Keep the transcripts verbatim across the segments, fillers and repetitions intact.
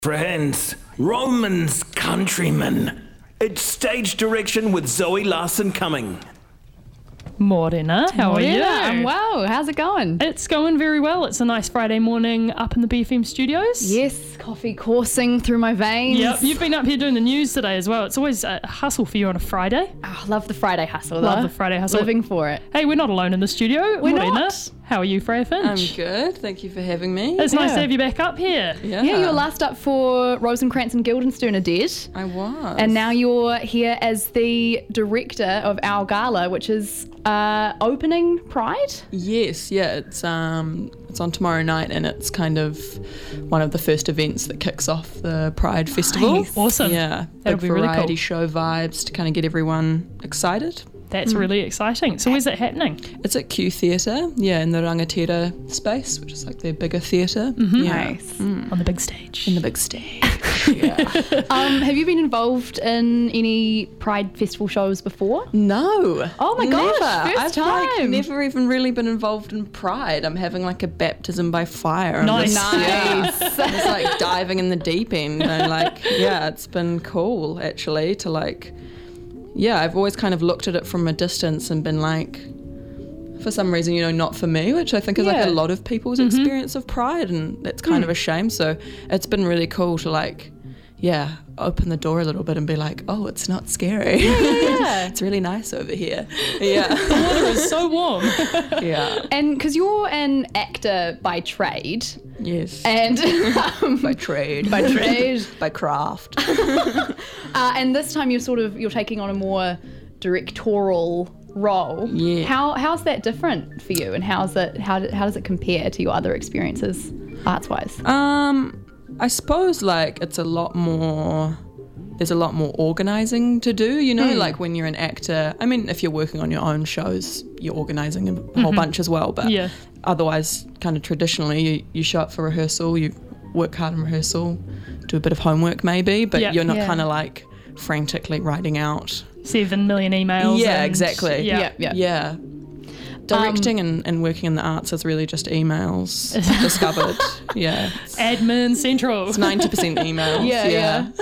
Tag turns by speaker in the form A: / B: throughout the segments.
A: Friends, Romans, countrymen. It's stage direction with Zoe Larson coming.
B: Morena, how are you?
C: I'm well. How's it going?
B: It's going very well. It's a nice Friday morning up in the B F M studios.
C: Yes, coffee coursing through my veins.
B: Yep, you've been up here doing the news today as well. It's always a hustle for you on a Friday.
C: Oh, love the Friday hustle.
B: Love
C: though.
B: the Friday hustle.
C: Living for it.
B: Hey, we're not alone in the studio.
C: We're
B: Morena,
C: not.
B: how are you, Freya Finch?
D: I'm good. Thank you for having me.
B: It's nice
C: Yeah.
B: to have you back up here.
D: Yeah,
C: Yeah, you were last up for Rosencrantz and Guildenstern are dead.
D: I was.
C: And now you're here as the director of our gala, which is uh, opening Pride.
D: Yes, yeah, it's um, it's on tomorrow night, and it's kind of one of the first events that kicks off the Pride Festival.
C: Nice.
B: Awesome.
D: Yeah,
B: That'll
D: big
B: be really
D: variety
B: cool.
D: show vibes to kind of get everyone excited.
B: That's really exciting. So where's it happening?
D: It's at Q Theatre, yeah, in the Rangatira space, which is like their bigger theatre.
B: Mm-hmm.
D: Yeah.
C: Nice.
B: On the big stage.
D: In the big stage. Yeah.
C: Um, have you been involved in any Pride Festival shows before?
D: No.
C: Oh my gosh,
D: never.
C: first
D: I've like
C: time.
D: never even really been involved in Pride. I'm having like a baptism by fire. I'm
B: Nice.
D: just-
C: Nice.
D: Yeah. It's like diving in the deep end. And like, yeah, it's been cool actually to like, yeah, I've always kind of looked at it from a distance and been like, for some reason, you know, not for me, which I think is
C: Yeah.
D: like a lot of people's
B: Mm-hmm.
D: experience of Pride, and that's kind
B: Hmm.
D: of a shame. So it's been really cool to like, yeah, open the door a little bit and be like, oh, it's not scary.
C: Yeah.
D: It's really nice over here. Yeah.
B: The water is so warm.
D: Yeah.
C: And because you're an actor by trade,
D: Yes.
C: and um,
D: By trade.
C: by trade,
D: By craft.
C: uh, and this time you're sort of you're taking on a more directorial role.
D: Yeah.
C: How how's that different for you, and how's it how do- how does it compare to your other experiences, arts wise?
D: Um, I suppose like it's a lot more. There's a lot more organising to do, you know, like when you're an actor. I mean, if you're working on your own shows, you're organising a whole bunch as well. But
B: Yeah.
D: otherwise, kind of traditionally, you, you show up for rehearsal, you work hard in rehearsal, do a bit of homework maybe, but
B: Yeah.
D: you're not
C: Yeah.
D: kind of like frantically writing out.
B: Seven million emails.
D: Yeah,
B: and-
D: exactly.
B: Yeah.
C: Yeah.
D: Yeah. Directing and, and working in the arts is really just emails discovered. Yeah. It's,
B: Admin Central.
D: it's ninety percent emails.
C: Yeah,
D: yeah.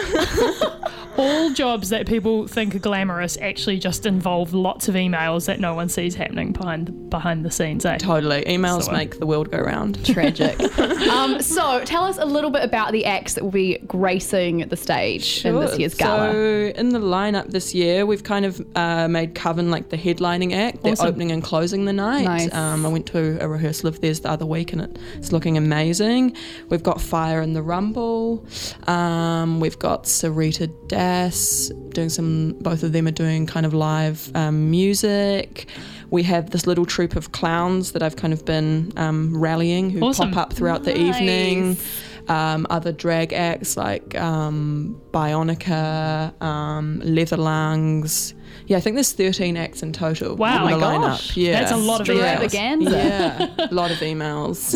B: All jobs that people think are glamorous actually just involve lots of emails that no one sees happening behind behind the scenes, eh?
D: Totally. Emails
B: So-
D: make the world go round.
C: Tragic. um, so tell us a little bit about the acts that will be gracing the stage in this year's gala.
D: So in the lineup this year, we've kind of uh, made Coven like the headlining act. They're
B: Awesome.
D: opening and closing the night.
C: Nice.
D: Um, I went to a rehearsal of theirs the other week, and it's looking amazing. We've got Fire in the Rumble. Um, we've got Sarita Das doing some. Both of them are doing kind of live um, music. We have this little troupe of clowns that I've kind of been um, rallying who
B: Awesome.
D: pop up throughout the
C: Nice.
D: evening. Um, other drag acts like um, Bionica, um, Leatherlungs. Yeah, I think there's thirteen acts in total.
B: Wow.
D: in
B: Oh
D: the
B: my
D: lineup.
C: gosh.
D: Yeah,
B: That's a lot of emails.
C: Extravaganza.
D: Yeah, a lot of emails.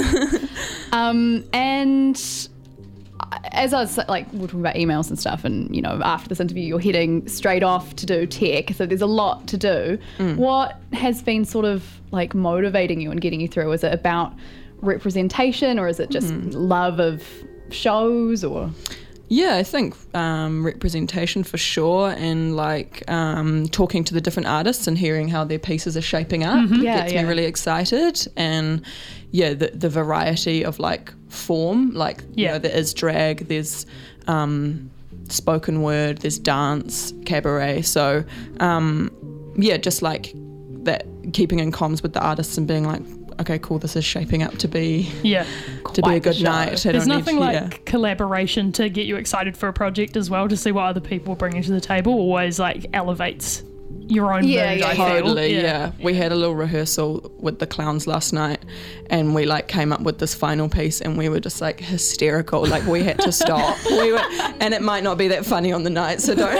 C: Um, and as I was like, we're talking about emails and stuff, and you know, after this interview, you're heading straight off to do tech, so there's a lot to do. What has been sort of like motivating you and getting you through? Is it about representation, or is it just love of shows, or?
D: Yeah, I think um, representation for sure, and like um, talking to the different artists and hearing how their pieces are shaping up
C: Yeah,
D: gets
C: yeah.
D: me really excited. And yeah, the the variety of like form, like
B: Yeah.
D: you know, there is drag, there's um, spoken word, there's dance, cabaret. So um, yeah, just like that, keeping in comms with the artists and being like, okay, cool, this is shaping up to be
B: Yeah.
D: to be
C: Quite
D: a good
C: the show.
D: night. I
B: There's
D: don't
B: nothing
D: need,
B: like
D: yeah.
B: collaboration to get you excited for a project as well, to see what other people are bringing to the table. Always like elevates your own
C: Yeah,
B: mood,
C: yeah,
B: I feel.
D: Totally, yeah. We had a little rehearsal with the clowns last night, and we like came up with this final piece, and we were just like hysterical. Like we had to stop. We were, and it might not be that funny on the night, so don't.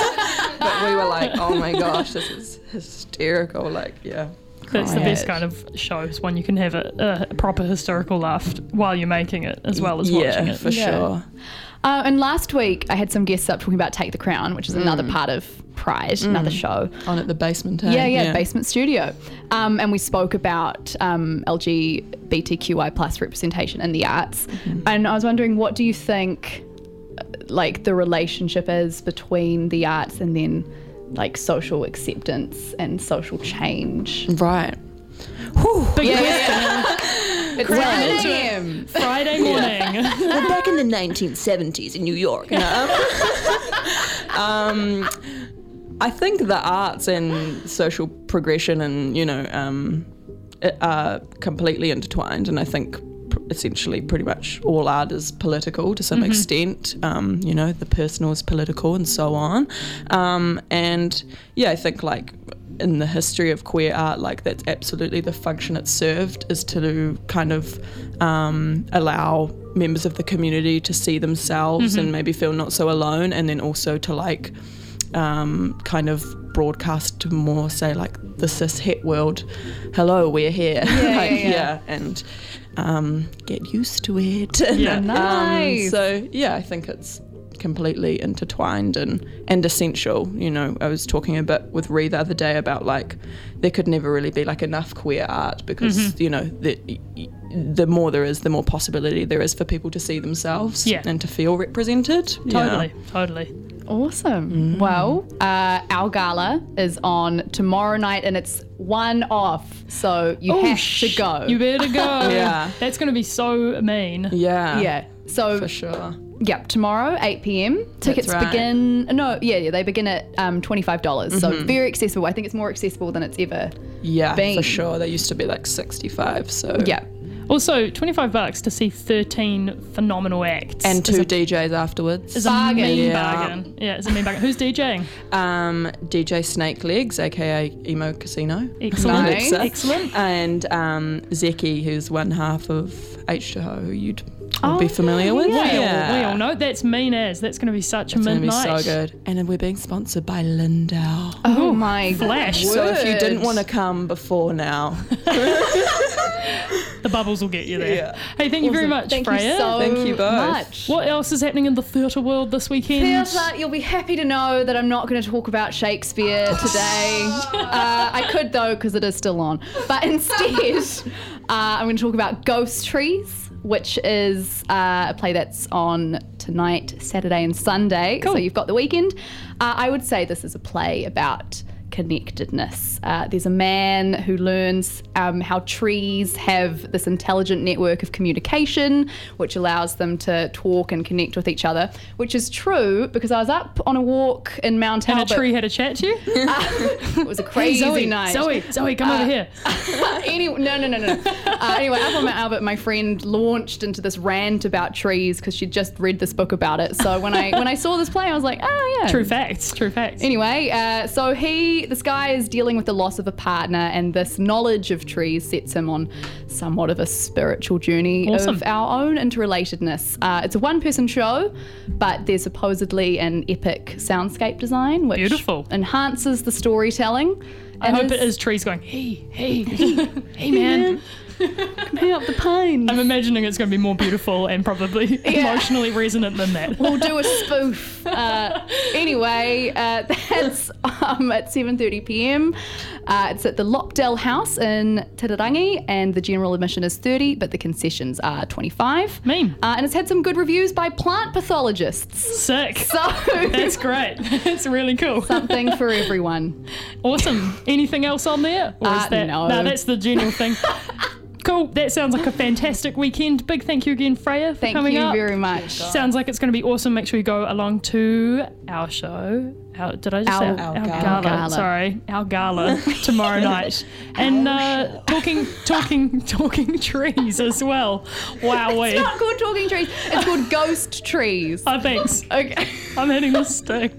D: But we were like, oh my gosh, this is hysterical. Like, yeah.
B: That's the
C: Right.
B: best kind of shows, when you can have a, a proper historical laugh while you're making it as well as watching
D: Yeah,
B: it.
D: for
C: Yeah.
D: sure.
C: Uh, and last week, I had some guests up talking about Take the Crown, which is another part of Pride, another show.
D: On at the basement. eh?
C: Yeah, yeah, Basement Studio. Um, and we spoke about um, L G B T Q I plus representation in the arts. And I was wondering, what do you think like the relationship is between the arts and then like social acceptance and social change.
D: Right.
B: Big
C: Yeah,
B: question.
C: yeah. It's
B: Well,
C: nine
B: into it.
C: a.m.
B: Friday morning.
D: Well, back in the nineteen seventies in New York. No. um, I think the arts and social progression and, you know, um, are completely intertwined. And I think pr- essentially pretty much all art is political to some extent. Um, you know, the personal is political and so on. Um, and yeah, I think like in the history of queer art, like that's absolutely the function it served, is to kind of um, allow members of the community to see themselves and maybe feel not so alone, and then also to like um, kind of broadcast to more, say, like the cis het world, hello, we're here.
C: Yeah,
D: like,
C: yeah, yeah.
D: and um, get used to it.
B: Yeah.
D: Um,
C: Nice.
D: so yeah, I think it's completely intertwined and and essential. You know, I was talking a bit with Ree the other day about like there could never really be like enough queer art because
B: Mm-hmm.
D: you know the the more there is, the more possibility there is for people to see themselves
B: Yeah.
D: and to feel represented.
B: Totally, totally.
C: Awesome. Well, uh, our gala is on tomorrow night and it's one off, so you
B: Oh,
C: have
B: sh-
C: to go.
B: You better go.
D: Yeah.
B: That's going to be so mean.
D: Yeah,
C: yeah. So
D: for sure.
C: yeah, tomorrow eight p.m. Tickets
D: right.
C: begin. No, yeah, yeah, they begin at um, twenty-five dollars. So very accessible. I think it's more accessible than it's ever.
D: Yeah,
C: Bang.
D: for sure. They used to be like sixty-five. So
C: Yeah.
B: Also, twenty-five bucks to see thirteen phenomenal acts.
D: and
B: is
D: two
B: a,
D: D Js afterwards.
B: is a
C: Bargain.
B: mean
D: Yeah.
B: bargain. Yeah, it's a mean bargain. Who's DJing?
D: Um, D J Snake Legs, aka Emo Casino.
B: Excellent.
C: Nice.
B: Excellent.
D: And um, Zeki, who's one half of H two O, who you'd
C: Oh,
D: be familiar with.
B: We,
C: yeah.
B: all, we all know that's mean as. That's going to be such a
D: It's going to be
B: midnight.
D: so good. And then we're being sponsored by Lindau.
C: Oh my
B: Flash.
C: word.
D: So if you didn't want to come before now,
B: The bubbles will get you there.
D: Yeah.
B: Hey, thank you very
C: Awesome.
B: much,
C: Thank
B: Freya.
C: you so
D: Thank you both.
C: much.
B: What else is happening in the theatre world this weekend?
C: Theatre, you'll be happy to know that I'm not going to talk about Shakespeare today. uh, I could though, because it is still on. But instead, uh, I'm going to talk about Ghost Trees, which is uh, a play that's on tonight, Saturday and Sunday.
B: Cool.
C: So you've got the weekend. Uh, I would say this is a play about connectedness. Uh, there's a man who learns um, how trees have this intelligent network of communication, which allows them to talk and connect with each other, which is true because I was up on a walk in Mount
B: And
C: Albert.
B: a tree had a chat to you?
C: It was a crazy
B: Hey, Zoe,
C: night.
B: Zoe, Zoe, come over here.
C: anyway, no, no, no, no. no. Uh, anyway, up on Mount Albert, my friend launched into this rant about trees because she'd just read this book about it. So when I when I saw this play, I was like, oh yeah,
B: True facts, true facts.
C: Anyway, uh, so he, this guy is dealing with the loss of a partner, and this knowledge of trees sets him on somewhat of a spiritual journey
B: Awesome.
C: of our own interrelatedness. Uh, it's a one-person show, but there's supposedly an epic soundscape design, which
B: Beautiful.
C: enhances the storytelling.
B: I
C: And
B: hope
C: is-
B: it is trees going, hey, hey, hey, man.
C: Pick up the pines.
B: I'm imagining it's going to be more beautiful and probably emotionally resonant than that.
C: We'll do a spoof. Uh, anyway, uh, that's um, at seven thirty p.m. Uh, it's at the Lopdale House in Titirangi, and the general admission is thirty, but the concessions are twenty-five.
B: Mean.
C: Uh, and it's had some good reviews by plant pathologists.
B: Sick.
C: So
B: That's great. That's really cool.
C: something for everyone.
B: Awesome. Anything else on there? Or is
C: Uh,
B: that
C: no.
B: that's the general thing. Cool. That sounds like a fantastic weekend. Big thank you again, Freya, for
C: Thank
B: coming
C: you
B: up.
C: very much.
B: Sounds like it's going to be awesome. Make sure you go along to our show. Our, did I just
C: Our-
B: say
D: Our
B: our
D: gala.
B: gala? Sorry, our gala tomorrow night, and uh, talking, talking, talking trees as well. Wow,
C: It's not called Talking Trees. It's called Ghost Trees.
B: Oh, thanks.
C: Okay.
B: I'm hitting the stick.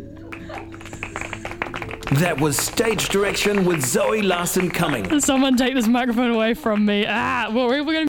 A: That was Stage Direction with Zoe Larson Cumming.
B: Someone take this microphone away from me. Ah, well, we're going to.